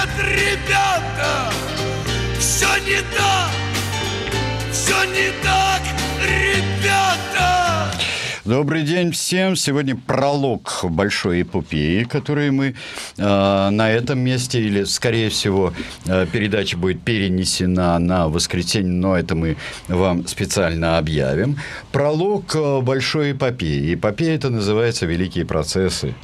нет, ребята, все не так, ребята. Добрый день всем. Сегодня пролог большой эпопеи, который мы на этом месте, или, скорее всего, передача будет перенесена на воскресенье, но это мы вам специально объявим. Пролог большой эпопеи. Эпопея это называется «Великие процессы»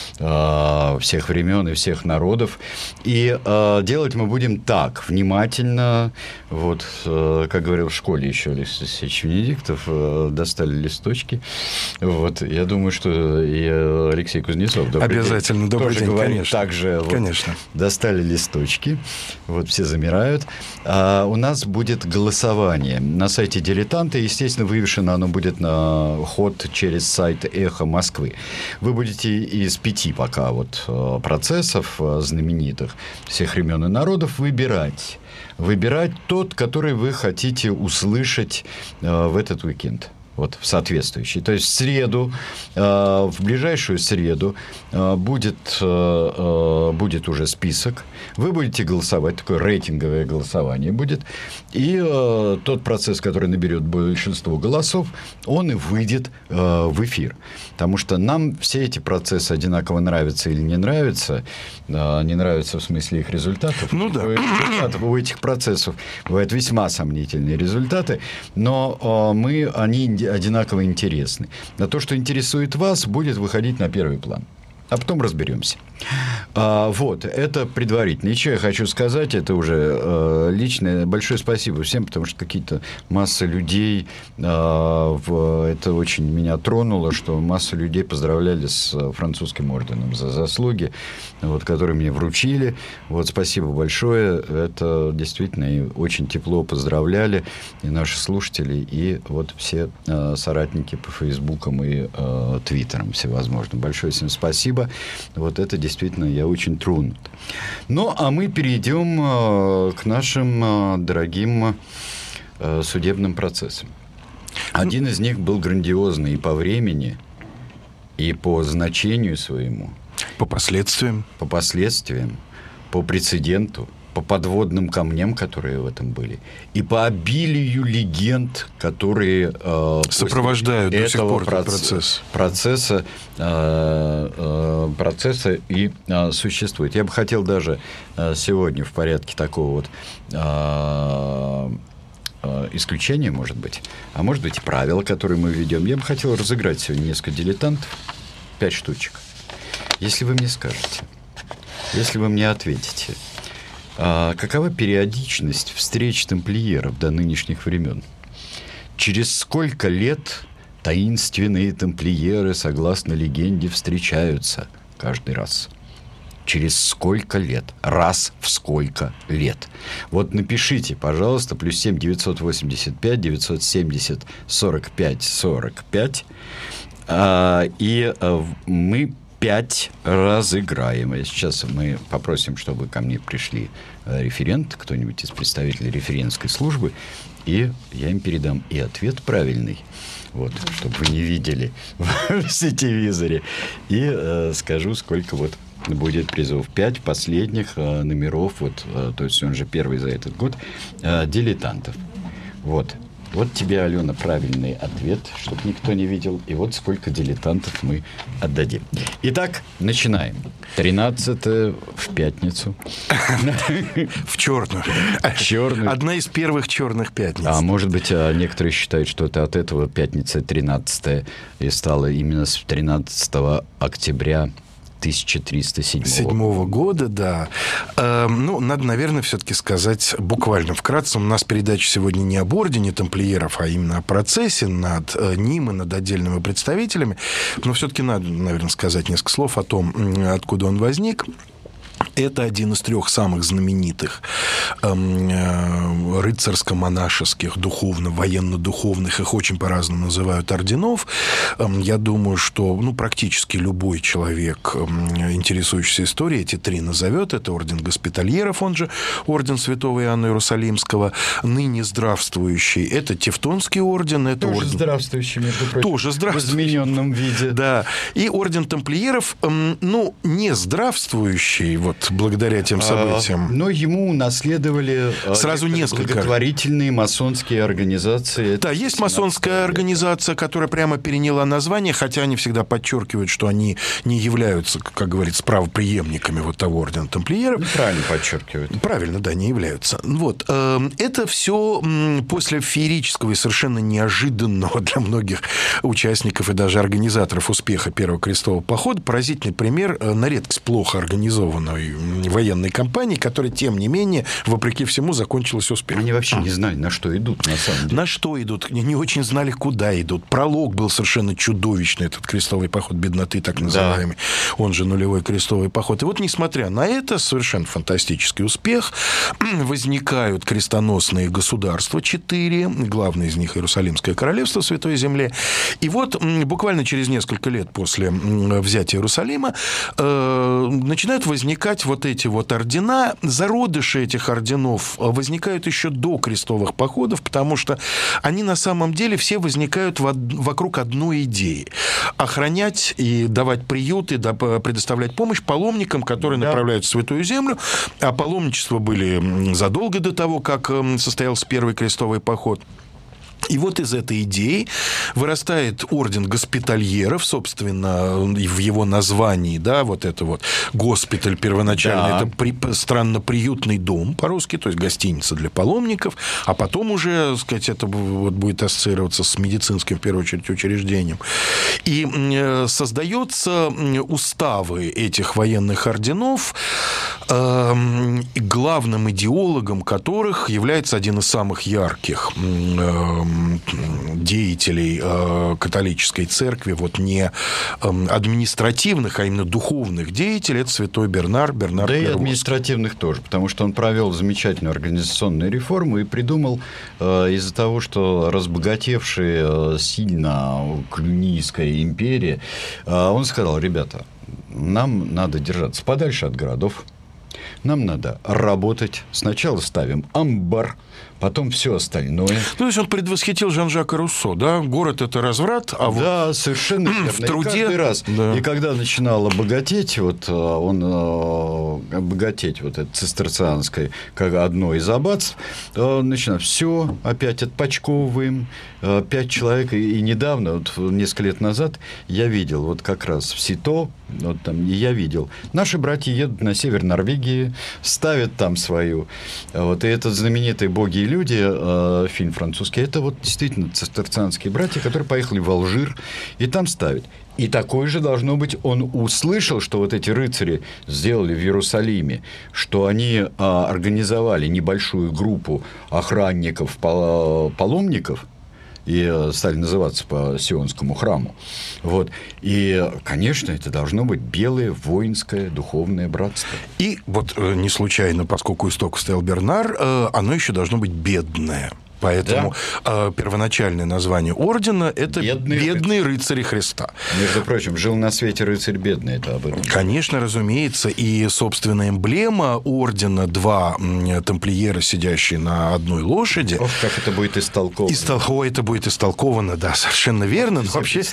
всех времен и всех народов. И делать мы будем так, внимательно. Вот, как говорил в школе еще Алексей Венедиктов, достали листочки. Вот, я думаю, что и Алексей Кузнецов обязательно, добрый день, говорит, конечно. также вот, конечно. Достали листочки. Вот, все замирают. У нас будет голосование на сайте «Дилетанта». Естественно, вывешено оно будет на ход через сайт «Эхо Москвы». Вы будете из 5 пока вот процессов знаменитых всех времен и народов выбирать тот, который вы хотите услышать в этот уикенд. Вот, в соответствующий. То есть в среду, в ближайшую среду будет уже список. Вы будете голосовать, такое рейтинговое голосование будет. И тот процесс, который наберет большинство голосов, он и выйдет в эфир. Потому что нам все эти процессы одинаково нравятся или не нравятся. Не нравятся в смысле их результатов. Ну да. У этих процессов бывают весьма сомнительные результаты. Но они одинаково интересны. А то, что интересует вас, будет выходить на первый план. А потом разберемся. Вот, это предварительно. И что я хочу сказать, это уже личное. Большое спасибо всем, потому что какие-то масса людей, это очень меня тронуло, что масса людей поздравляли с французским орденом за заслуги, вот, которые мне вручили. Вот, спасибо большое. Это действительно и очень тепло поздравляли и наши слушатели, и вот все соратники по Фейсбукам и Твиттерам всевозможным. Большое всем спасибо. Вот это действительно я очень тронут. Ну, а мы перейдем к нашим дорогим судебным процессам. Один из них был грандиозный и по времени, и по значению своему. По последствиям. По последствиям, по прецеденту, по подводным камням, которые в этом были, и по обилию легенд, которые сопровождают до сих пор процесса и существуют. Я бы хотел даже сегодня в порядке такого вот исключения, может быть, а может быть и правила, которые мы ведем, я бы хотел разыграть сегодня несколько дилетантов, 5 штучек. Если вы мне скажете, если вы мне ответите, какова периодичность встреч тамплиеров до нынешних времен? Через сколько лет таинственные тамплиеры, согласно легенде, встречаются каждый раз? Через сколько лет? Раз в сколько лет? Вот напишите, пожалуйста, +7 985 970 45 45, и мы 5 разыграем. И сейчас мы попросим, чтобы ко мне пришли референт, кто-нибудь из представителей референтской службы, и я им передам и ответ правильный, вот, чтобы вы не видели в сетевизоре, и скажу, сколько вот будет призов. 5 последних номеров, вот, то есть он же первый за этот год, дилетантов. Вот. Вот тебе, Алена, правильный ответ, чтобы никто не видел. И вот сколько дилетантов мы отдадим. Итак, начинаем. 13 в пятницу. В черную. Одна из первых черных пятниц. А может быть, некоторые считают, что это от этого пятница 13 и стала именно с 13 октября 1307 года, да. Ну, надо, наверное, все-таки сказать буквально вкратце. У нас передача сегодня не об ордене тамплиеров, а именно о процессе над ним и над отдельными представителями. Но все-таки надо, наверное, сказать несколько слов о том, откуда он возник. Это один из 3 самых знаменитых рыцарско-монашеских, военно-духовных, их очень по-разному называют, орденов. Я думаю, что практически любой человек, интересующийся историей, эти 3 назовет. Это орден Госпитальеров, он же орден Святого Иоанна Иерусалимского, ныне здравствующий. Это Тевтонский орден. Это тоже орден... здравствующий, между прочим. Тоже здравствующий. В измененном виде. Да. И орден тамплиеров, не здравствующий, вот, благодаря тем событиям. Но ему унаследовали сразу несколько благотворительные масонские организации. Да, есть масонская организация, которая прямо переняла название, хотя они всегда подчеркивают, что они не являются, как говорится, правопреемниками вот того ордена тамплиеров. Правильно подчеркивают. Правильно, да, не являются. Вот. Это все после феерического и совершенно неожиданного для многих участников и даже организаторов успеха Первого крестового похода поразительный пример на редкость плохо организованной военной кампании, которая, тем не менее, вопреки всему, закончилась успехом. Они вообще не знали, на что идут, на самом деле. На что идут? Не очень знали, куда идут. Пролог был совершенно чудовищный, этот крестовый поход бедноты, так называемый. Да. Он же нулевой крестовый поход. И вот, несмотря на это, совершенно фантастический успех, возникают крестоносные государства 4, главное из них Иерусалимское королевство в Святой Земле. И вот буквально через несколько лет после взятия Иерусалима начинают возникать вот эти вот ордена. Зародыши этих орденов возникают еще до крестовых походов, потому что они на самом деле все возникают вокруг одной идеи – охранять и давать приют, и предоставлять помощь паломникам, которые направляются в Святую Землю. А паломничества были задолго до того, как состоялся первый крестовый поход. И вот из этой идеи вырастает орден госпитальеров, собственно, в его названии, да, вот это вот госпиталь первоначально, это странно-приютный дом по-русски, то есть гостиница для паломников, а потом уже, так сказать, это вот будет ассоциироваться с медицинским, в первую очередь, учреждением. И создаются уставы этих военных орденов, главным идеологом которых является один из самых ярких деятелей католической церкви, вот не административных, а именно духовных деятелей, это святой Бернар Да Клервоский. И административных тоже, потому что он провел замечательную организационную реформу и придумал, из-за того, что разбогатевшая сильно Клюнийская империя, он сказал: ребята, нам надо держаться подальше от городов, нам надо работать. Сначала ставим амбар, потом все остальное. То есть он предвосхитил Жан-Жака Руссо, да? Город – это разврат, а да, вот совершенно верно. в труде... И каждый раз. Да. И когда начинал обогатеть, вот он обогатеть вот это цистерцианское, как одно из аббатств, он начинал: все, опять отпочковываем, 5 человек. И недавно, вот несколько лет назад, я видел, вот как раз в Сито, вот там, и я видел, наши братья едут на север Норвегии, ставят там свою. Вот, и этот знаменитый «Боги и люди», фильм французский, это вот действительно цистерцианские братья, которые поехали в Алжир и там ставят. И такое же должно быть, он услышал, что вот эти рыцари сделали в Иерусалиме, что они организовали небольшую группу охранников, паломников, и стали называться по Сионскому храму. Вот. И, конечно, это должно быть белое воинское духовное братство. И вот не случайно, поскольку исток стоял Бернар, оно еще должно быть бедное. Поэтому первоначальное название ордена – это «Бедные рыцари Христа». Между прочим, жил на свете рыцарь бедный, это об этом. Конечно, разумеется. И, собственно, эмблема ордена – 2 тамплиера, сидящие на одной лошади. Ох, как это будет истолковано. Это будет истолковано, да, совершенно верно. Но вообще,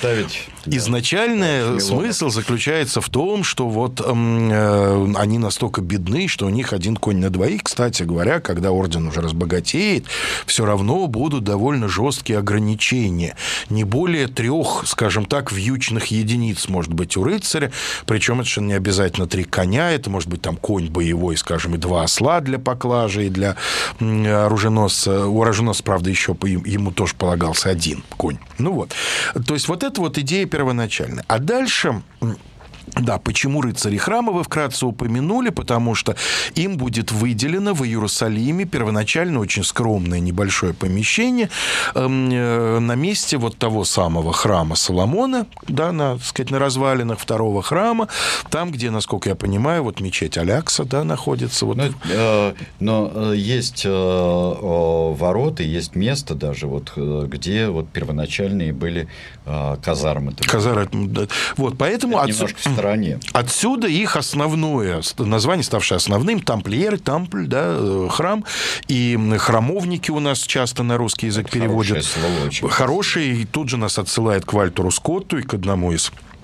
изначальный смысл заключается в том, что вот они настолько бедны, что у них один конь на двоих. Кстати говоря, когда орден уже разбогатеет, все равно будут довольно жесткие ограничения. Не более 3, скажем так, вьючных единиц может быть у рыцаря. Причем это не обязательно 3 коня. Это может быть там конь боевой, скажем, и 2 осла для поклажи, и для оруженосца. У оруженосца, правда, еще ему тоже полагался 1 конь. Ну вот. То есть вот это вот идея первоначальная. А дальше... Да, почему рыцари храма вы вкратце упомянули? Потому что им будет выделено в Иерусалиме первоначально очень скромное небольшое помещение на месте вот того самого храма Соломона, да, на развалинах второго храма, там, где, насколько я понимаю, вот мечеть Алякса, да, находится. Вот. Но есть ворота, есть место даже, вот, где вот первоначальные были казармы. Вот, поэтому... Немножко в стороне. Отсюда их основное название, ставшее основным, тамплиеры, тампль, да, храм. И храмовники у нас часто на русский язык переводят. Хорошее слово очень. Хороший. И тут же нас отсылает к Вальтеру Скотту и к одному из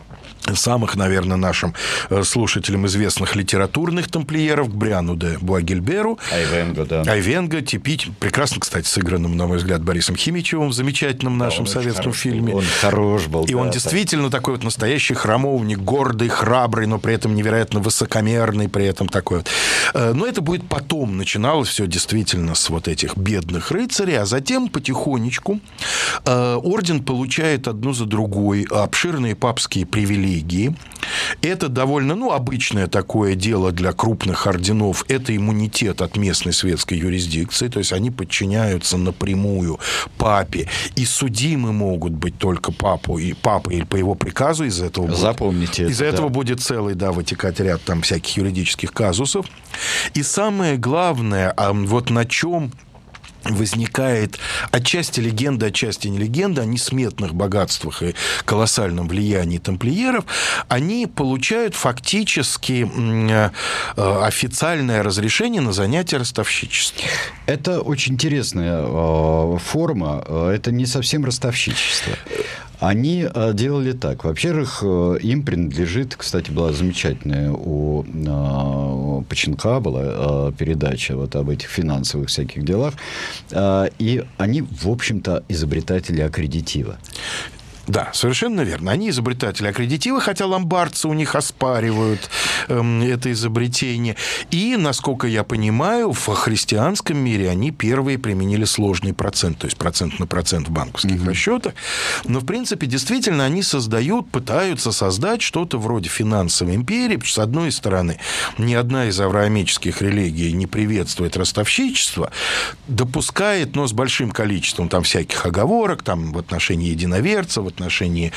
самых, наверное, нашим слушателям известных литературных тамплиеров, к Бриану де Буагильберу. Айвенго, да. Айвенго, прекрасно, кстати, сыгранным, на мой взгляд, Борисом Химичевым в замечательном нашем советском фильме. Он хорош был. И он действительно такой вот настоящий храмовник, гордый, храбрый, но при этом невероятно высокомерный, при этом такой вот. Но это будет потом. Начиналось все действительно с вот этих бедных рыцарей, а затем потихонечку орден получает одну за другой обширные папские привилегии. Это довольно, обычное такое дело для крупных орденов. Это иммунитет от местной светской юрисдикции, то есть они подчиняются напрямую папе, и судимы могут быть только папа или по его приказу. Из этого будет целый, вытекать ряд там всяких юридических казусов. И самое главное, вот на чем возникает отчасти легенда, отчасти не легенда, о несметных богатствах и колоссальном влиянии тамплиеров, они получают фактически официальное разрешение на занятие ростовщичеством. Это очень интересная форма, это не совсем ростовщичество. Они делали так. Во-первых, им принадлежит, кстати, была замечательная у Починка была передача вот об этих финансовых всяких делах, и они, в общем-то, изобретатели аккредитива. Да, совершенно верно. Они изобретатели аккредитива, хотя ломбардцы у них оспаривают это изобретение. И, насколько я понимаю, в христианском мире они первые применили сложный процент, то есть процент на процент в банковских расчетах. Но, в принципе, действительно, они пытаются создать что-то вроде финансовой империи, потому что, с одной стороны, ни одна из авраамических религий не приветствует ростовщичество, допускает, но с большим количеством там всяких оговорок, там в отношении единоверцев, в отношении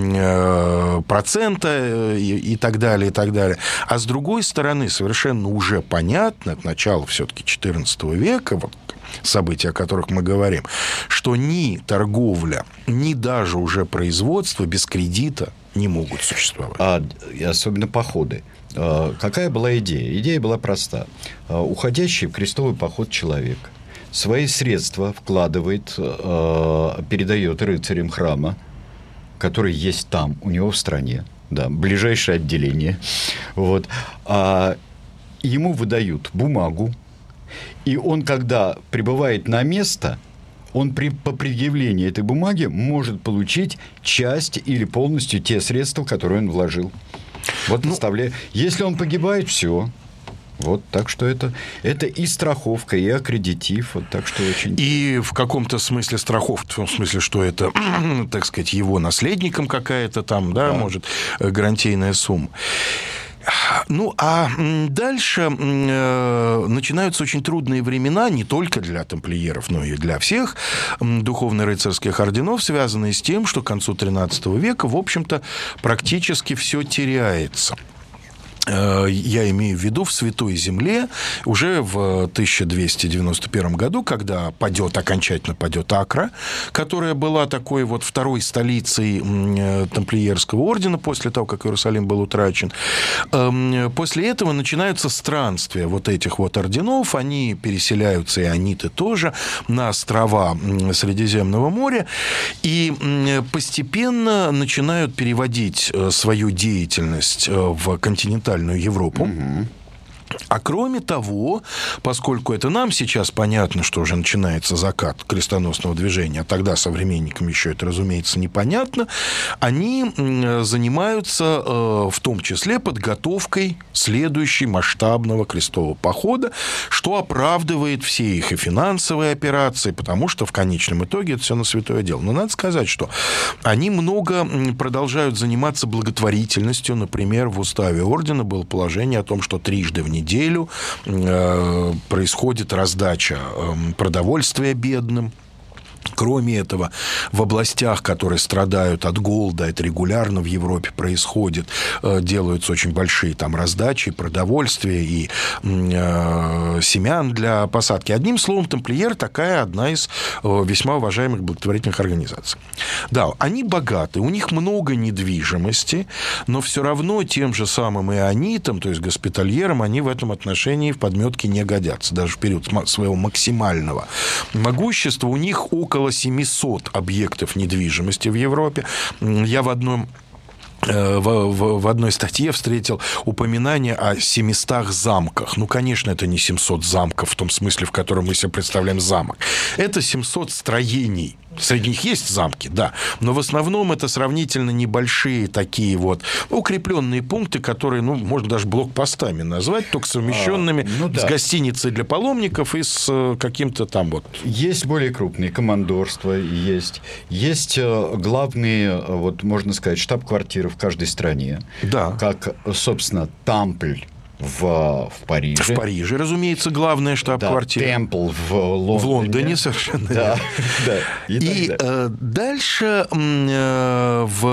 процента и так далее, и так далее. А с другой стороны, совершенно уже понятно, к началу все-таки XIV века, вот события, о которых мы говорим, что ни торговля, ни даже уже производство без кредита не могут существовать. И особенно походы. Какая была идея? Идея была проста. Уходящий в крестовый поход человек свои средства вкладывает, передает рыцарям храма, который есть там, у него в стране, да, ближайшее отделение. Вот. Ему выдают бумагу, и он, когда прибывает на место, он по предъявлении этой бумаги может получить часть или полностью те средства, которые он вложил. Вот представляю. Если он погибает, все. Вот, так что это и страховка, и аккредитив. Вот, так что очень... И в каком-то смысле страховка, в том смысле, что это, так сказать, его наследникам какая-то там, да, может, гарантийная сумма. А дальше начинаются очень трудные времена не только для тамплиеров, но и для всех духовно-рыцарских орденов, связанные с тем, что к концу XIII века, в общем-то, практически все теряется. Я имею в виду в Святой Земле уже в 1291 году, когда окончательно падет Акра, которая была такой вот второй столицей тамплиерского ордена после того, как Иерусалим был утрачен. После этого начинаются странствия вот этих вот орденов, они переселяются, иониты тоже, на острова Средиземного моря, и постепенно начинают переводить свою деятельность в континентальную Европу. А кроме того, поскольку это нам сейчас понятно, что уже начинается закат крестоносного движения, а тогда современникам еще это, разумеется, непонятно, они занимаются в том числе подготовкой следующей масштабного крестового похода, что оправдывает все их и финансовые операции, потому что в конечном итоге это все на святое дело. Но надо сказать, что они много продолжают заниматься благотворительностью. Например, в уставе ордена было положение о том, что трижды в неделю происходит раздача продовольствия бедным. Кроме этого, в областях, которые страдают от голода, это регулярно в Европе происходит, делаются очень большие там раздачи продовольствия и семян для посадки. Одним словом, тамплиер такая одна из весьма уважаемых благотворительных организаций. Да, они богаты, у них много недвижимости, но все равно тем же самым ионитам, то есть госпитальерам, они в этом отношении в подметке не годятся. Даже в период своего максимального могущества у них около 700 объектов недвижимости в Европе. Я в одном в одной статье встретил упоминание о 700 замках. Ну, конечно, это не 700 замков в том смысле, в котором мы себе представляем замок. Это 700 строений. Среди них есть замки, да, но в основном это сравнительно небольшие такие вот укрепленные пункты, которые, ну, можно даже блокпостами назвать, только совмещенными с гостиницей для паломников и с каким-то там вот... Есть более крупные командорства, есть главные, вот можно сказать, штаб-квартиры в каждой стране, да. Как, собственно, Тампль в Париже. В Париже, разумеется, главная штаб-квартира. Да, Темпл в Лондоне. В Лондоне, совершенно. Да. И дальше в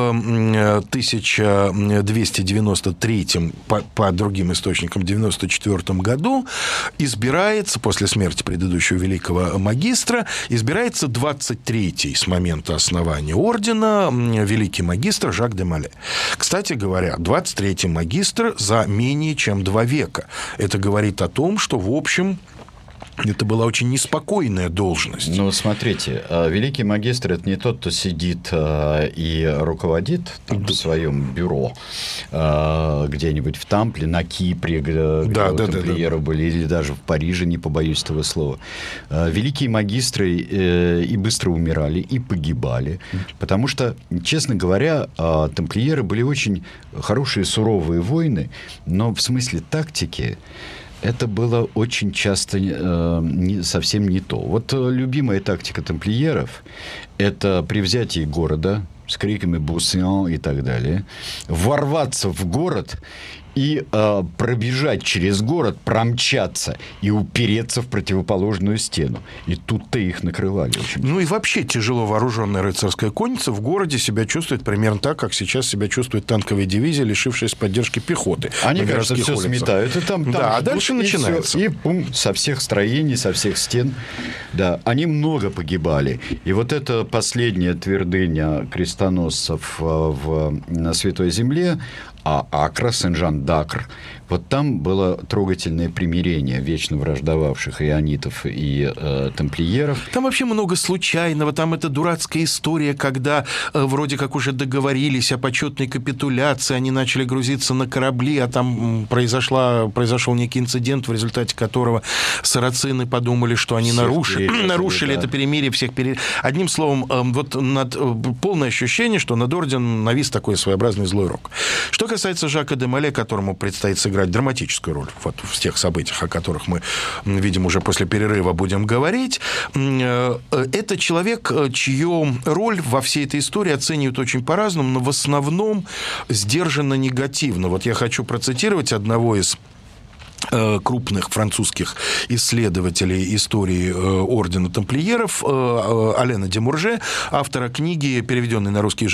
1293, по другим источникам, 94 году избирается, после смерти предыдущего великого магистра, избирается 23-й с момента основания ордена великий магистр Жак де Моле. Кстати говоря, 23-й магистр за менее чем 2 века. Это говорит о том, что, в общем, это была очень неспокойная должность. Ну, смотрите, великий магистр – это не тот, кто сидит и руководит там, в своем бюро где-нибудь в Тампле, на Кипре, где тамплиеры были, или даже в Париже, не побоюсь этого слова. Великие магистры и быстро умирали, и погибали, потому что, честно говоря, тамплиеры были очень хорошие, суровые воины, но в смысле тактики это было очень часто совсем не то. Вот любимая тактика тамплиеров – это при взятии города с криками «Буссион» и так далее, ворваться в город и пробежать через город, промчаться и упереться в противоположную стену. И тут-то их накрывали. Ну и вообще тяжело вооруженная рыцарская конница в городе себя чувствует примерно так, как сейчас себя чувствует танковая дивизия, лишившаяся поддержки пехоты. Они, кажется, все сметают. И там а дальше начинается. И пум, со всех строений, со всех стен. Да, они много погибали. И вот эта последняя твердыня крестоносцев на Святой Земле, Акра, Сен-Жан-d'Акр, вот там было трогательное примирение вечно враждовавших ионитов и тамплиеров. Там вообще много случайного. Там эта дурацкая история, когда вроде как уже договорились о почетной капитуляции, они начали грузиться на корабли, а там произошел некий инцидент, в результате которого сарацины подумали, что они нарушили это перемирие, Одним словом, вот полное ощущение, что над орденом навис такой своеобразный злой рок. Что касается Жака де Моле, которому предстоит сыграть драматическую роль вот в тех событиях, о которых мы, видим, уже после перерыва будем говорить. Это человек, чью роль во всей этой истории оценивают очень по-разному, но в основном сдержанно негативно. Вот я хочу процитировать одного из крупных французских исследователей истории ордена тамплиеров Алена де Мурже, автора книги, переведенной на русский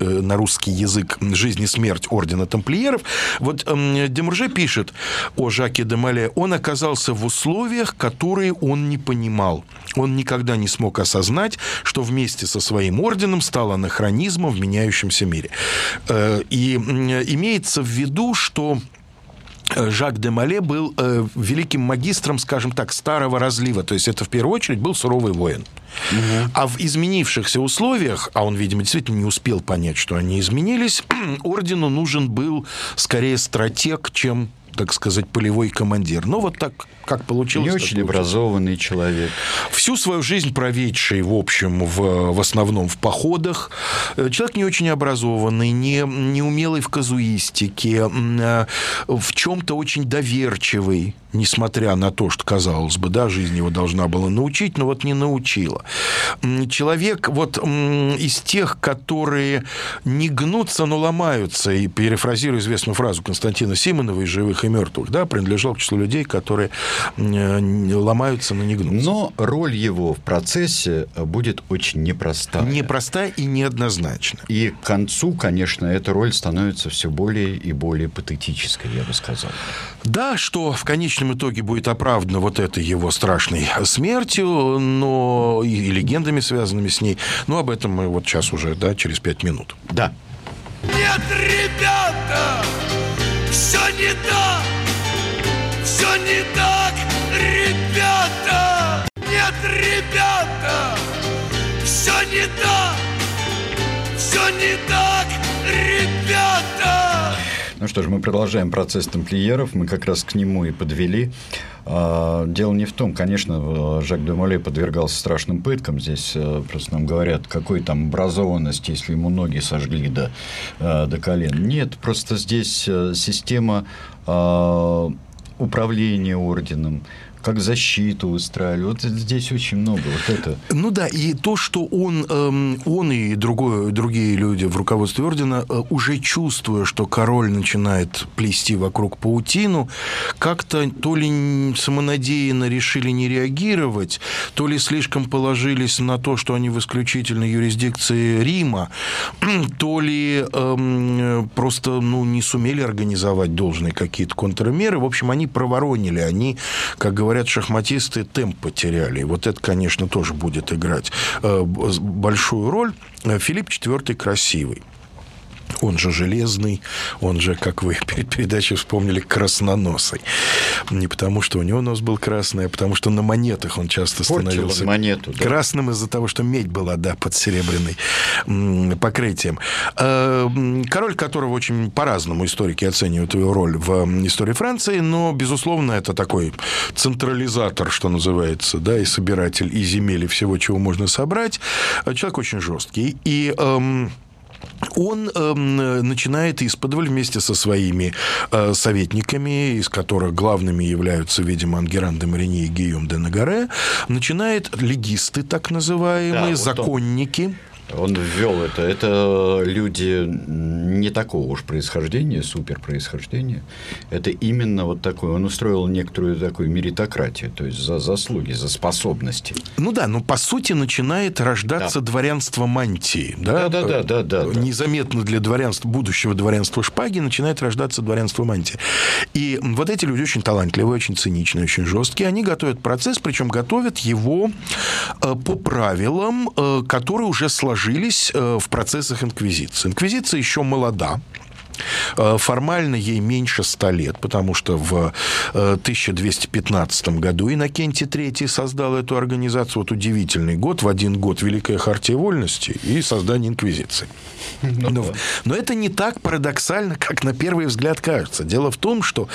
язык «Жизнь и смерть ордена тамплиеров». Вот де Мурже пишет о Жаке де Моле: он оказался в условиях, которые он не понимал. Он никогда не смог осознать, что вместе со своим орденом стал анахронизмом в меняющемся мире. И имеется в виду, что Жак де Моле был великим магистром, скажем так, старого разлива. То есть это, в первую очередь, был суровый воин. Угу. А в изменившихся условиях, а он, видимо, действительно не успел понять, что они изменились, ордену нужен был скорее стратег, чем, так сказать, полевой командир. Но вот так, как получилось. Не очень образованный человек. Всю свою жизнь проведший, в общем, в основном в походах. Человек не очень образованный, не умелый в казуистике, в чем-то очень доверчивый, несмотря на то, что, казалось бы, да, жизнь его должна была научить, но вот не научила. Человек вот из тех, которые не гнутся, но ломаются, и, перефразирую известную фразу Константина Симонова из «Живых и мертвых», да, принадлежал к числу людей, которые ломаются, но не гнутся. Но роль его в процессе будет очень непростая. Непростая и неоднозначная. И к концу, конечно, эта роль становится все более и более патетической, я бы сказал. Да, что в конечном итоге будет оправдано вот этой его страшной смертью, но и легендами, связанными с ней. Но об этом мы вот сейчас уже, да, через 5 минут. Да. Нет, ребята, все не так, все не так, ребята. Нет, ребята, все не так, ребята. что ж, мы продолжаем процесс тамплиеров. Мы как раз к нему и подвели. Дело не в том, конечно, Жак де Молay подвергался страшным пыткам. Здесь просто нам говорят, какой там образованности, если ему ноги сожгли до колен. Нет, просто здесь система управления орденом, как защиту устраивали. Вот здесь очень много вот это. Ну да, и то, что он и другие люди в руководстве ордена, уже чувствуя, что король начинает плести вокруг паутину, как-то то ли самонадеянно решили не реагировать, то ли слишком положились на то, что они в исключительной юрисдикции Рима, то ли просто не сумели организовать должные какие-то контрмеры. В общем, они проворонили, они, как говорят шахматисты, темп потеряли. И вот это, конечно, тоже будет играть большую роль. Филипп IV красивый. Он же железный, он же, как вы перед передачей вспомнили, красноносый. Не потому, что у него нос был красный, а потому, что на монетах он часто становился красным из-за того, что медь была, под серебряной покрытием. Король, которого очень по-разному историки оценивают его роль в истории Франции, но, безусловно, это такой централизатор, что называется, и собиратель и земель, и всего, чего можно собрать. Человек очень жесткий. И он начинает исподволь вместе со своими советниками, из которых главными являются, видимо, Ангеран де Мариньи и Гийом де Нагаре, начинает легисты, так называемые, законники. Он ввел это. Это люди не такого уж происхождения, суперпроисхождения. Это именно вот такое. Он устроил некоторую такую меритократию, то есть за заслуги, за способности. Но по сути начинает рождаться дворянство мантии. Да. Незаметно для будущего дворянства шпаги начинает рождаться дворянство мантии. И вот эти люди очень талантливые, очень циничные, очень жесткие. Они готовят процесс, причем готовят его по правилам, которые уже сложились в процессах инквизиции. Инквизиция еще молода. Формально ей меньше 100 лет, потому что в 1215 году Иннокентий III создал эту организацию. Вот удивительный год. В один год Великая Хартия Вольности и создание инквизиции. Но это не так парадоксально, как на первый взгляд кажется. Дело в том, что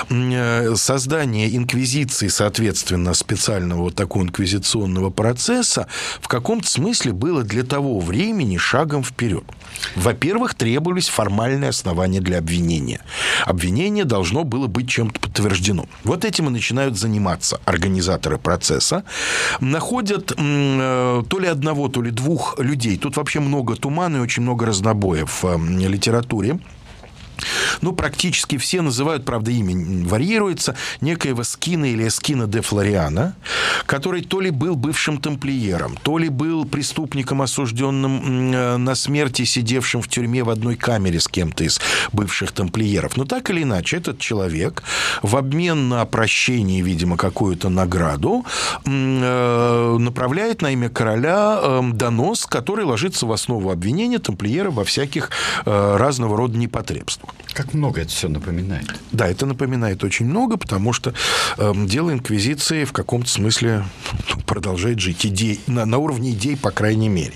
создание инквизиции, соответственно, специального вот такого инквизиционного процесса, в каком-то смысле было для того времени шагом вперед. Во-первых, требовались формальные основания для обвинения. Обвинение должно было быть чем-то подтверждено. Вот этим и начинают заниматься организаторы процесса. Находят то ли одного, то ли двух людей. Тут вообще много тумана и очень много разнобоев в литературе. Практически все называют, правда, имя варьируется, некоего Скина или Эскина де Флориана, который то ли был бывшим тамплиером, то ли был преступником, осужденным на смерть и сидевшим в тюрьме в одной камере с кем-то из бывших тамплиеров. Но так или иначе, этот человек в обмен на прощение, видимо, какую-то награду, направляет на имя короля донос, который ложится в основу обвинения тамплиера во всяких разного рода непотребствах. Как много это все напоминает. Да, это напоминает очень много, потому что дело инквизиции в каком-то смысле продолжает жить на уровне идей, по крайней мере.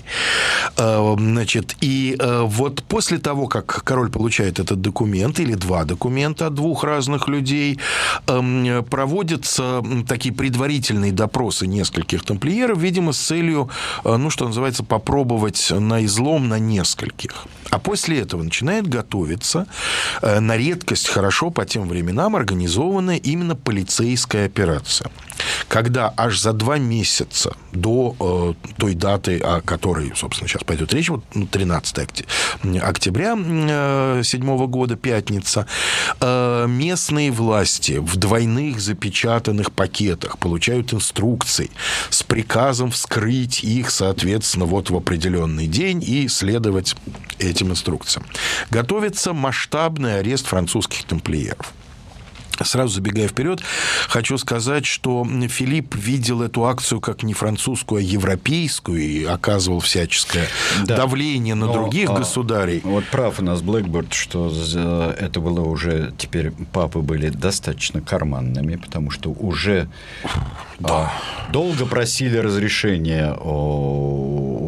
И вот после того, как король получает этот документ, или два документа от двух разных людей, проводятся такие предварительные допросы нескольких тамплиеров, видимо, с целью, что называется, попробовать на излом на нескольких. А после этого начинает готовиться на редкость хорошо по тем временам организованная именно полицейская операция. Когда аж за 2 месяца до той даты, о которой, собственно, сейчас пойдет речь, 13 октября 2007 года, пятница, местные власти в двойных запечатанных пакетах получают инструкции с приказом вскрыть их, соответственно, в определенный день и следовать этим инструкциям. Готовится масштабный арест французских тамплиеров. Сразу забегая вперед, хочу сказать, что Филипп видел эту акцию как не французскую, а европейскую и оказывал всяческое давление на других государей. Вот прав у нас Блэкберт, что это было уже... Теперь папы были достаточно карманными, потому что уже долго просили разрешения у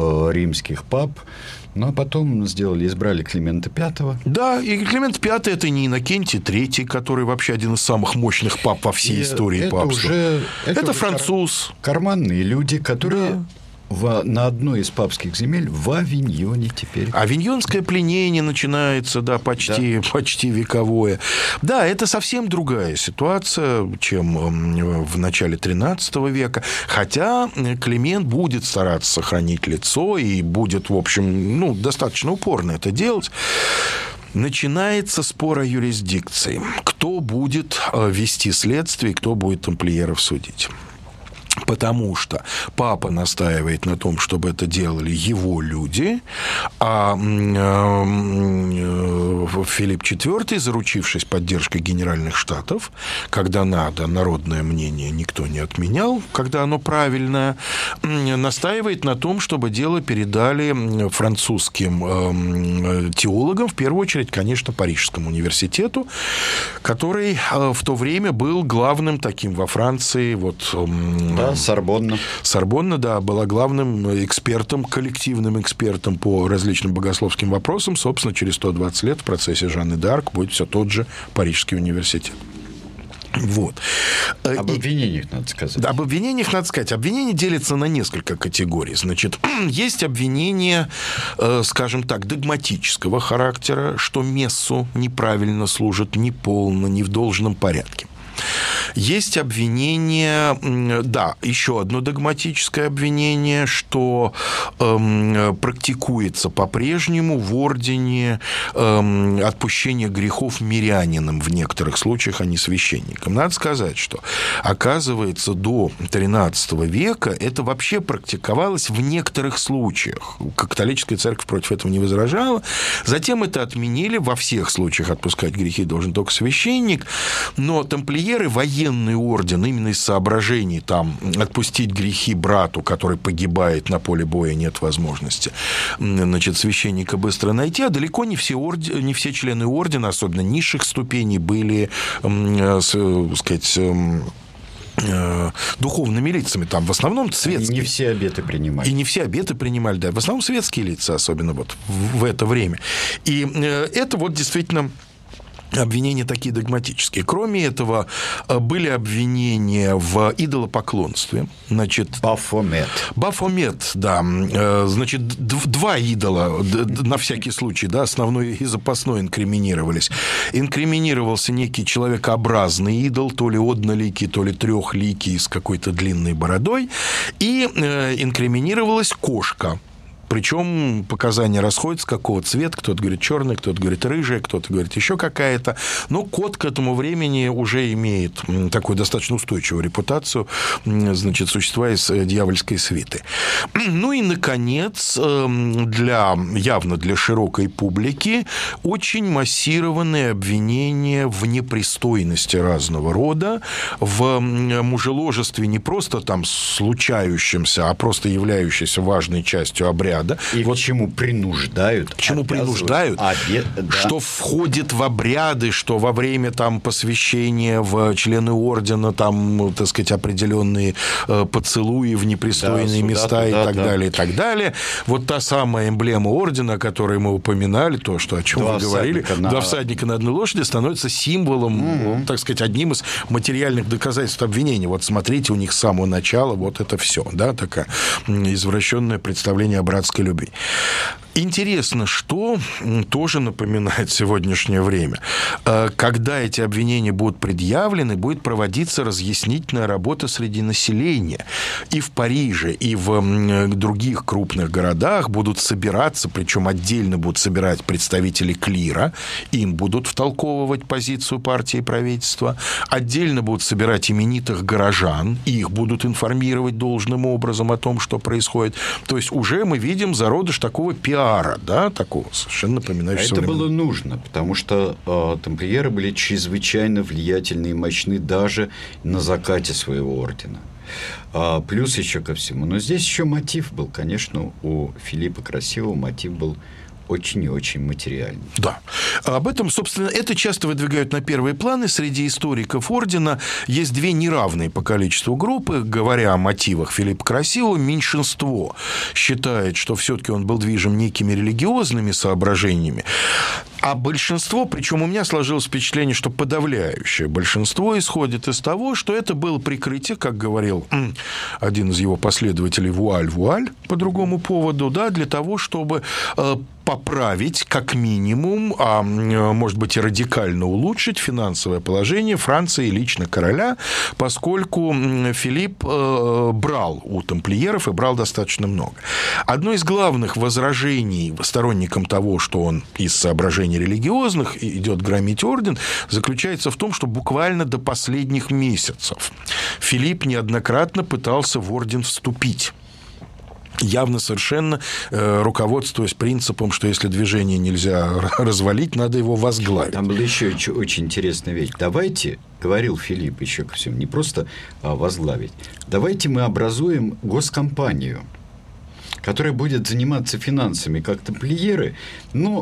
римских пап. Ну, а потом избрали Климента V. Да, и Климент V – это не Иннокентий III, который вообще один из самых мощных пап во всей истории папства. Это француз. Карманные люди, которые... на одной из папских земель в Авиньоне теперь. Авиньонское пленение начинается, почти вековое. Да, это совсем другая ситуация, чем в начале XIII века. Хотя Климент будет стараться сохранить лицо и будет, в общем, достаточно упорно это делать. Начинается спор о юрисдикции. Кто будет вести следствие, кто будет тамплиеров судить. Потому что папа настаивает на том, чтобы это делали его люди, а Филипп IV, заручившись поддержкой Генеральных Штатов, когда надо, народное мнение никто не отменял, когда оно правильное, настаивает на том, чтобы дело передали французским теологам, в первую очередь, конечно, Парижскому университету, который в то время был главным таким во Франции, Сорбонна. Сорбонна, да, была главным экспертом, коллективным экспертом по различным богословским вопросам. Собственно, через 120 лет в процессе Жанны д'Арк будет все тот же Парижский университет. Вот. Об обвинениях надо сказать. Об обвинениях надо сказать. Обвинения делятся на несколько категорий. Значит, есть обвинения, скажем так, догматического характера, что мессу неправильно служат, неполно, не в должном порядке. Есть обвинение, еще одно догматическое обвинение, что практикуется по-прежнему в ордене отпущение грехов мирянинам в некоторых случаях, а не священникам. Надо сказать, что, оказывается, до XIII века это вообще практиковалось в некоторых случаях. Католическая церковь против этого не возражала. Затем это отменили. Во всех случаях отпускать грехи должен только священник. Но тамплиеры, военный орден, именно из соображений отпустить грехи брату, который погибает на поле боя, нет возможности, священника быстро найти, а далеко не все члены ордена, особенно низших ступеней, были, духовными лицами. Там в основном светские. И не все обеты принимали. И не все обеты принимали, да. В основном светские лица, особенно в это время. И это действительно... Обвинения такие догматические. Кроме этого, были обвинения в идолопоклонстве. Бафомет, да. Значит, два идола, на всякий случай, да, основной и запасной инкриминировались. Инкриминировался некий человекообразный идол, то ли одноликий, то ли трехликий, с какой-то длинной бородой. И инкриминировалась кошка. Причем показания расходятся, какого цвета. Кто-то говорит черный, кто-то говорит рыжий, кто-то говорит еще какая-то. Но кот к этому времени уже имеет такую достаточно устойчивую репутацию, существа из дьявольской свиты. Ну и, наконец, явно для широкой публики очень массированные обвинения в непристойности разного рода, в мужеложестве не просто случающемся, а просто являющейся важной частью обряда. И к чему принуждают. Что входит в обряды, что во время посвящения в члены ордена определенные поцелуи в непристойные места и так далее, и так далее. Вот та самая эмблема ордена, о которой мы упоминали, то, о чем вы говорили, два всадника на одной лошади, становится символом, одним из материальных доказательств обвинения. Вот смотрите, у них с самого начала вот это все, да, такое извращенное представление о братской любви. Интересно, что тоже напоминает сегодняшнее время. Когда эти обвинения будут предъявлены, будет проводиться разъяснительная работа среди населения. И в Париже, и в других крупных городах будут собираться, причем отдельно будут собирать представители клира, им будут втолковывать позицию партии и правительства, отдельно будут собирать именитых горожан, их будут информировать должным образом о том, что происходит. То есть уже мы видим зародыш такого пиара, да, такого совершенно напоминающего. Это было нужно, потому что тамплиеры были чрезвычайно влиятельны и мощны даже на закате своего ордена. Плюс еще ко всему. Но здесь еще мотив был, конечно, у Филиппа Красивого мотив был очень и очень материальный. Да. Об этом, собственно, это часто выдвигают на первые планы. Среди историков ордена есть две неравные по количеству группы. Говоря о мотивах Филиппа Красивого, меньшинство считает, что все-таки он был движим некими религиозными соображениями, а большинство, причем у меня сложилось впечатление, что подавляющее большинство исходит из того, что это было прикрытие, как говорил один из его последователей, вуаль по другому поводу, да, для того, чтобы поправить, как минимум, а может быть и радикально улучшить финансовое положение Франции и лично короля, поскольку Филипп брал у тамплиеров и брал достаточно много. Одно из главных возражений сторонникам того, что он из соображений религиозных идет громить орден, заключается в том, что буквально до последних месяцев Филипп неоднократно пытался в орден вступить. Явно совершенно руководствуясь принципом, что если движение нельзя развалить, надо его возглавить. Там была еще очень интересная вещь. Давайте, говорил Филипп еще ко всему, не просто возглавить, давайте мы образуем госкомпанию, которая будет заниматься финансами, как тамплиеры, но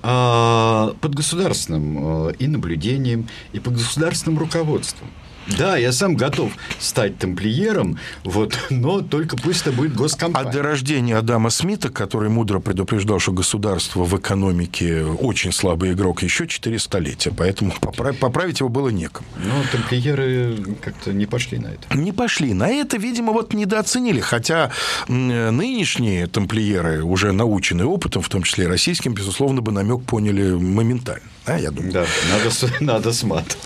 под государственным и наблюдением, и под государственным руководством. Да, я сам готов стать тамплиером, но только пусть это будет госкомпания. А до рождения Адама Смита, который мудро предупреждал, что государство в экономике очень слабый игрок, еще 4 столетия, поэтому поправить его было некому. Но тамплиеры как-то не пошли на это. Не пошли на это, видимо, недооценили, хотя нынешние тамплиеры, уже наученные опытом, в том числе и российским, безусловно, бы намек поняли моментально. Я думаю. Да, надо сматывать.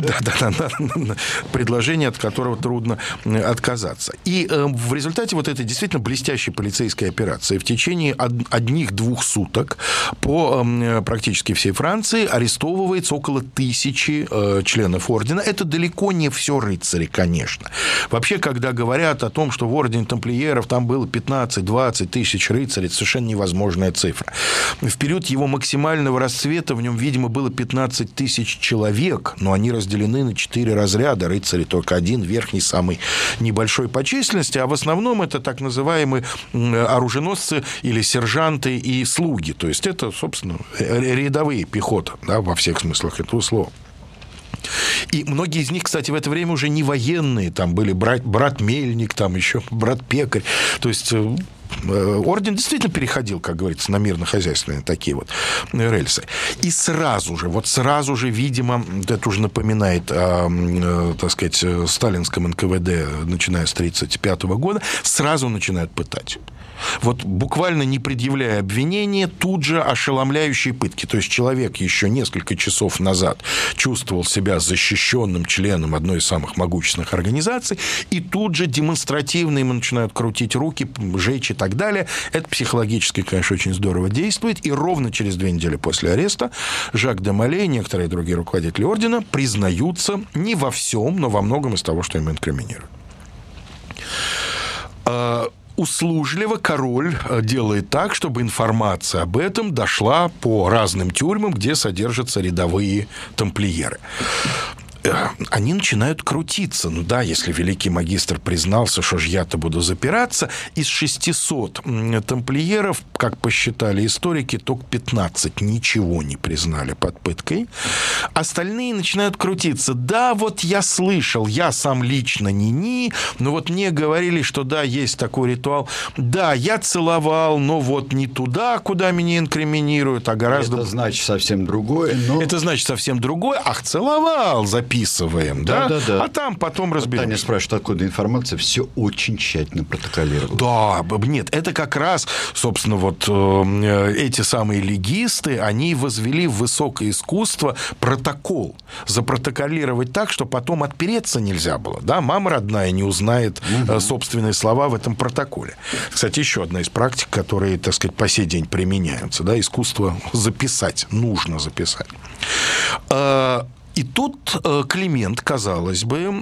Да. Предложение, от которого трудно отказаться. И в результате этой действительно блестящей полицейской операции в течение 1-2 суток по практически всей Франции арестовывается около 1000 членов ордена. Это далеко не все рыцари, конечно. Вообще, когда говорят о том, что в ордене тамплиеров там было 15-20 тысяч рыцарей, это совершенно невозможная цифра. В период его максимального расцвета в нем, видимо, было 15 тысяч человек, но они разделены на 4 разряда. Рыцари только один, верхний, самый небольшой по численности, а в основном это так называемые оруженосцы или сержанты и слуги. То есть это, собственно, рядовые пехота, да, во всех смыслах этого слова. И многие из них, кстати, в это время уже не военные. Там были брат Мельник, там еще брат Пекарь. То есть орден действительно переходил, как говорится, на мирно-хозяйственные такие рельсы. И сразу же, видимо, это уже напоминает о, так сказать, сталинском НКВД, начиная с 1935 года, сразу начинают пытать. Буквально не предъявляя обвинения, тут же ошеломляющие пытки. То есть человек еще несколько часов назад чувствовал себя защищенным членом одной из самых могущественных организаций, и тут же демонстративно ему начинают крутить руки, жечь и так далее. Это психологически, конечно, очень здорово действует. И ровно через 2 недели после ареста Жак де Моле и некоторые другие руководители ордена признаются не во всем, но во многом из того, что им инкриминируют. Услужливо король делает так, чтобы информация об этом дошла по разным тюрьмам, где содержатся рядовые тамплиеры. Они начинают крутиться. Если великий магистр признался, что ж я-то буду запираться, из 600 тамплиеров, как посчитали историки, только 15 ничего не признали под пыткой. Остальные начинают крутиться. Да, я слышал, я сам лично но мне говорили, что да, есть такой ритуал. Да, я целовал, но не туда, куда меня инкриминируют, а гораздо... Это значит совсем другое, но... Это значит совсем другое. Целовал, записываем, да? А там потом разберемся. Таня спрашивает, откуда информация, все очень тщательно протоколировано. Да, нет, это как раз, собственно, эти самые легисты, они возвели в высокое искусство протокол. Запротоколировать так, что потом отпереться нельзя было. Да? Мама родная не узнает собственные слова в этом протоколе. Кстати, еще одна из практик, которые, так сказать, по сей день применяются. Да? Искусство записать. Нужно записать. И тут Климент, казалось бы,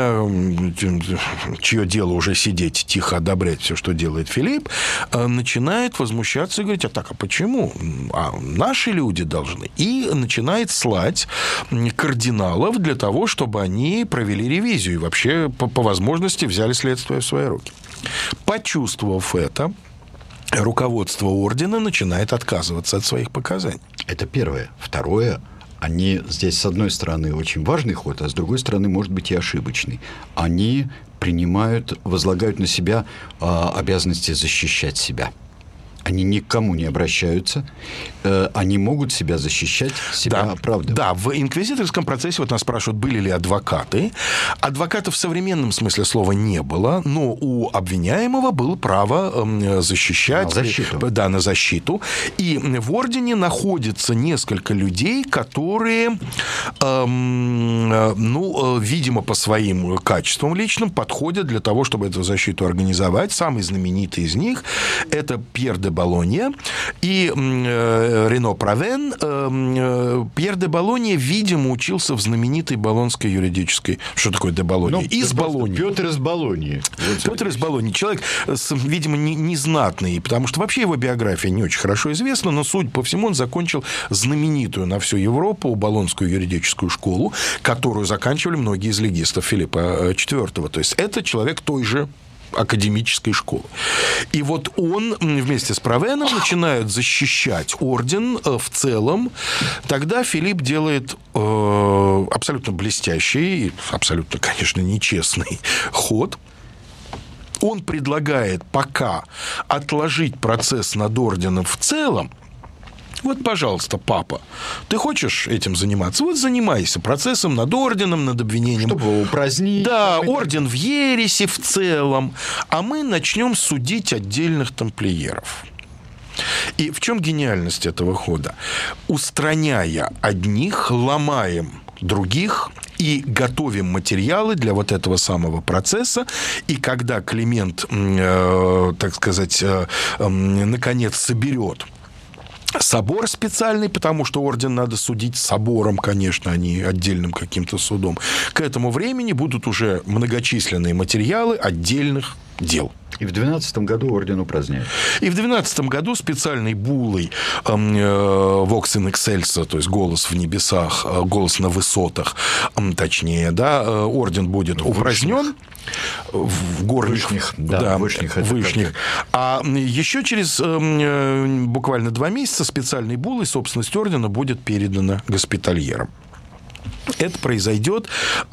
чье дело уже сидеть, тихо одобрять все, что делает Филипп, начинает возмущаться и говорить, а почему? Наши люди должны. И начинает слать кардиналов для того, чтобы они провели ревизию и вообще по возможности взяли следствие в свои руки. Почувствовав это, руководство ордена начинает отказываться от своих показаний. Это первое. Второе. Они здесь, с одной стороны, очень важный ход, а с другой стороны, может быть, и ошибочный. Они возлагают на себя обязанности защищать себя. Они ни к кому не обращаются, они могут себя защищать, себя оправдывать. Да, в инквизиторском процессе, вот нас спрашивают, были ли адвокаты. Адвокатов в современном смысле слова не было, но у обвиняемого было право защищать. На защиту. Да, на защиту. И в ордене находится несколько людей, которые, видимо, по своим качествам личным подходят для того, чтобы эту защиту организовать. Самый знаменитый из них – это Пьер де Болонья и Рено Правен. Пьер де Болонья, видимо, учился в знаменитой болонской юридической... Что такое де Болонья? Из Болоньи. Петр из Болоньи. Петр из Болоньи. Человек, видимо, незнатный, потому что вообще его биография не очень хорошо известна, но, судя по всему, он закончил знаменитую на всю Европу болонскую юридическую школу, которую заканчивали многие из легистов Филиппа IV. То есть это человек той же академической школы. И вот он вместе с Правеном начинают защищать орден в целом. Тогда Филипп делает абсолютно блестящий, абсолютно, конечно, нечестный ход. Он предлагает пока отложить процесс над орденом в целом. Вот, пожалуйста, папа, ты хочешь этим заниматься? Вот занимайся процессом над орденом, над обвинением. Чтобы его упразднить. Да, орден в ереси в целом. А мы начнем судить отдельных тамплиеров. И в чем гениальность этого хода? Устраняя одних, ломаем других и готовим материалы для вот этого самого процесса. И когда Климент, так сказать, наконец соберет собор специальный, потому что орден надо судить собором, конечно, а не отдельным каким-то судом. К этому времени будут уже многочисленные материалы отдельных дел. И в 12 году орден упраздняют. И в 12 году специальной буллой Vox in excelsis, то есть голос в небесах, голос на высотах, точнее, да, орден будет упразднен. В горных, вышних. А еще через буквально 2 месяца специальной буллой собственность ордена будет передана госпитальерам. Это произойдет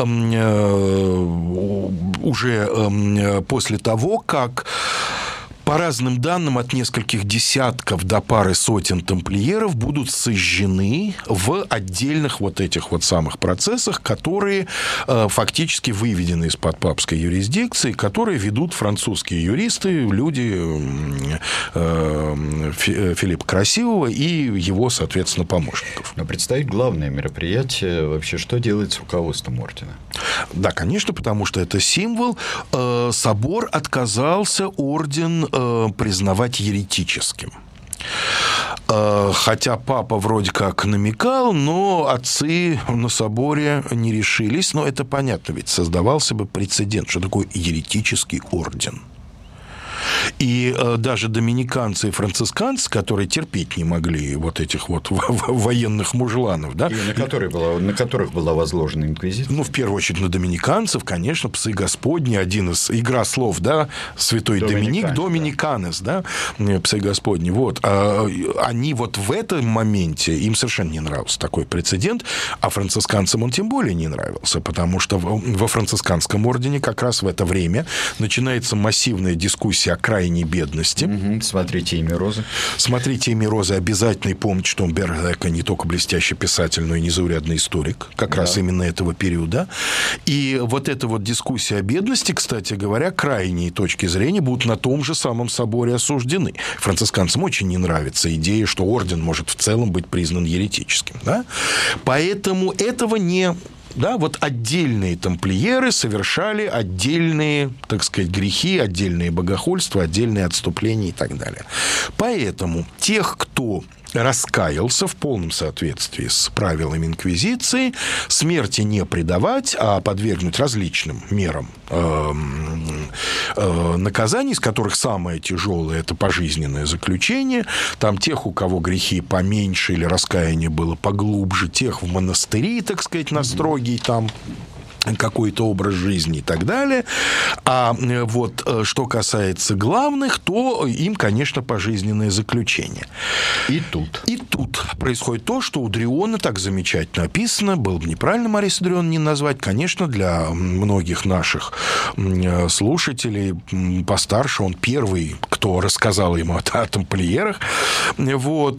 уже после того, как, по разным данным, от нескольких десятков до пары сотен тамплиеров будут сожжены в отдельных вот этих вот самых процессах, которые фактически выведены из-под папской юрисдикции, которые ведут французские юристы, люди Филиппа Красивого и его, соответственно, помощников. Но предстоит главное мероприятие. Вообще, что делать с руководством ордена? Да, конечно, потому что это символ. Собор отказался орден признавать еретическим. Хотя папа вроде как намекал, но отцы на соборе не решились. Но это понятно, ведь создавался бы прецедент, что такое еретический орден. И даже доминиканцы и францисканцы, которые терпеть не могли вот этих вот военных мужланов, да, и на которых была возложена инквизиция. Ну, в первую очередь, на доминиканцев, конечно, псы Господни, один из игра слов, да, святой Доминик, Доминиканес, да, псы Господни. Вот. Они вот в этом моменте, им совершенно не нравился такой прецедент, а францисканцам он тем более не нравился, потому что во францисканском ордене как раз в это время начинается массивная дискуссия о крайней бедности. Смотрите «Имя Розы». Смотрите «Имя Розы». Обязательно и помните, что Умберто Эко не только блестящий писатель, но и незаурядный историк. Как раз именно этого периода. И вот эта вот дискуссия о бедности, кстати говоря, крайние точки зрения будут на том же самом соборе осуждены. Францисканцам очень не нравится идея, что орден может в целом быть признан еретическим. Да? Поэтому этого не... Да, вот отдельные тамплиеры совершали отдельные, так сказать, грехи, отдельные богохульства, отдельные отступления и так далее. Поэтому тех, кто раскаялся в полном соответствии с правилами инквизиции, смерти не предавать, а подвергнуть различным мерам наказаний, из которых самое тяжелое – это пожизненное заключение. Там тех, у кого грехи поменьше или раскаяние было поглубже, тех в монастыри, так сказать, на строгий там какой-то образ жизни и так далее. А вот что касается главных, то им, конечно, пожизненное заключение. И тут происходит то, что у Дриона так замечательно описано. Было бы неправильно Мариса Дриона не назвать. Конечно, для многих наших слушателей постарше он первый, кто рассказал ему о тамплиерах. Вот.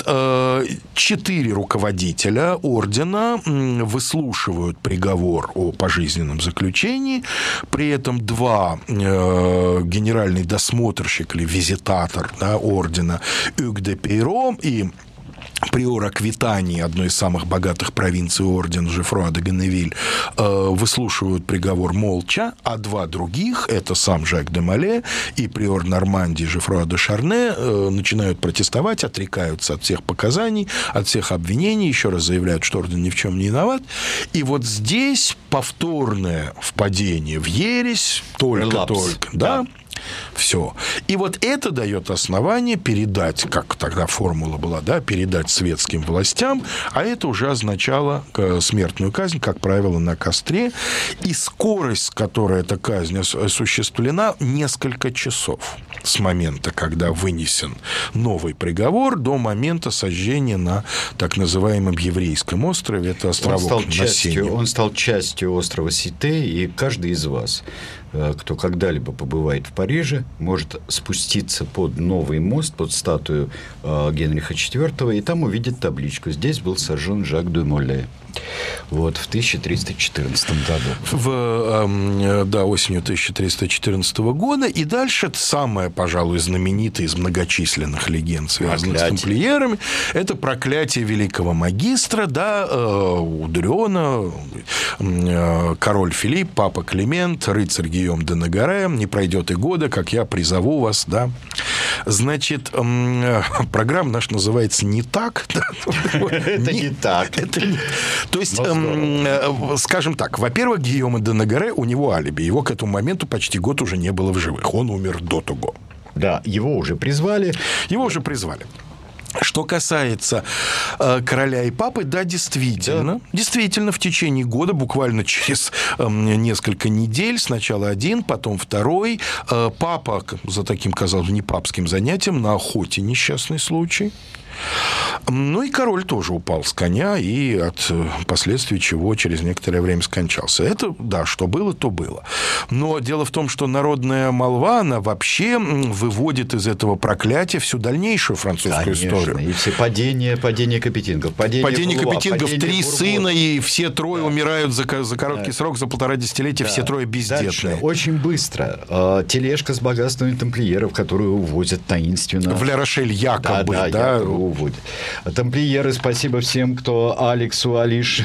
4 руководителя ордена выслушивают приговор о пожизненном заключении. При этом 2 генеральный досмотрщик или визитатор, да, ордена Hugues de Peyron и приор Аквитании, одной из самых богатых провинций ордена, Жефруа де Генневиль, выслушивают приговор молча, а 2 других, это сам Жак де Моле и приор Нормандии Жефруа де Шарне, начинают протестовать, отрекаются от всех показаний, от всех обвинений, еще раз заявляют, что орден ни в чем не виноват. И вот здесь повторное впадение в ересь, только, да. Все. И вот это дает основание передать, как тогда формула была, да, передать светским властям, а это уже означало смертную казнь, как правило, на костре. И скорость, с которой эта казнь осуществлена, несколько часов с момента, когда вынесен новый приговор, до момента сожжения на так называемом еврейском острове. Это островок на Сене. Он стал частью острова Сите, и каждый из вас, кто когда-либо побывает в Париже, может спуститься под новый мост, под статую Генриха IV, и там увидит табличку. Здесь был сожжен Жак де Моле. Вот, в 1314 году. Да, осенью 1314 года. И дальше самое, пожалуй, знаменитое из многочисленных легенд, связанных с тамплиерами, это проклятие великого магистра, да, у Дриона король Филипп, папа Климент, рыцарь Гийом де Нагаре, не пройдет и года, как я призову вас, да. Значит, программа наша называется «Не так». Это не так. То есть, скажем так, во-первых, Гийома де Нагаре, у него алиби. Его к этому моменту почти год уже не было в живых. Он умер до того. Да, его уже призвали. Что касается короля и папы, да, действительно, в течение года, буквально через несколько недель, сначала один, потом второй, папа за таким, казалось, не папским занятием, на охоте несчастный случай. Ну, и король тоже упал с коня, и от последствий чего через некоторое время скончался. Это, да, что было, то было. Но дело в том, что народная молва, она вообще выводит из этого проклятия всю дальнейшую французскую историю. И все падения Капетингов. Падение Капетингов, 3 сына, и все 3 умирают за короткий срок, за 1,5 десятилетия, все 3 бездетные. Дальше, очень быстро. Тележка с богатствами тамплиеров, которую увозят таинственно. В Ля-Рошель якобы, да. Уводят. Тамплиеры, спасибо всем, кто Алексу, Алиш,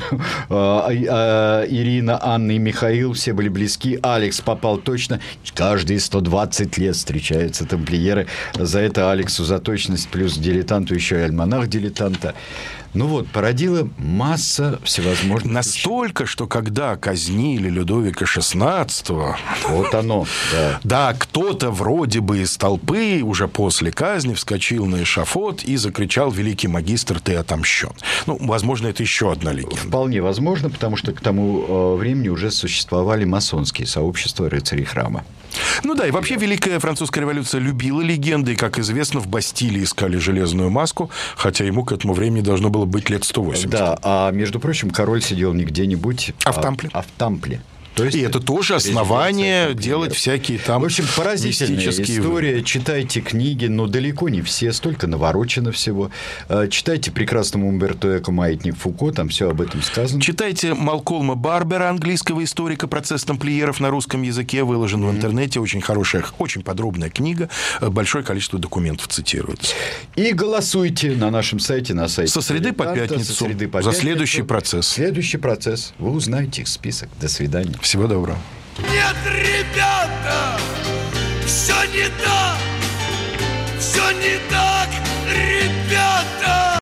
Ирина, Анна и Михаил, все были близки. Алекс попал точно. Каждые 120 лет встречаются тамплиеры. За это Алексу за точность, плюс дилетанту еще и альманах дилетанта. Ну вот, породила масса всевозможных... Настолько, что когда казнили Людовика XVI... Вот оно, да. Да, кто-то вроде бы из толпы уже после казни вскочил на эшафот и закричал: «Великий магистр, ты отомщен». Ну, возможно, это еще одна легенда. Вполне возможно, потому что к тому времени уже существовали масонские сообщества рыцарей храма. Ну да, и вообще Великая Французская революция любила легенды, и, как известно, в Бастилии искали железную маску, хотя ему к этому времени должно было быть лет 180. Да, а между прочим, король сидел не где-нибудь, а в Тампле. А в Тампле. То есть, и это тоже основание делать всякие там... В общем, поразительная история. Читайте книги, но далеко не все, столько наворочено всего. Читайте прекрасного Умберто Эко «Маятник Фуко», там все об этом сказано. Читайте Малкольма Барбера, английского историка «Процесс тамплиеров» на русском языке, выложен в интернете. Очень хорошая, очень подробная книга. Большое количество документов цитируется. И голосуйте на нашем сайте, на сайте. Со среды по пятницу. За следующий процесс. Следующий процесс. Вы узнаете их список. До свидания. Всего доброго. Нет, ребята, все не так, все не так.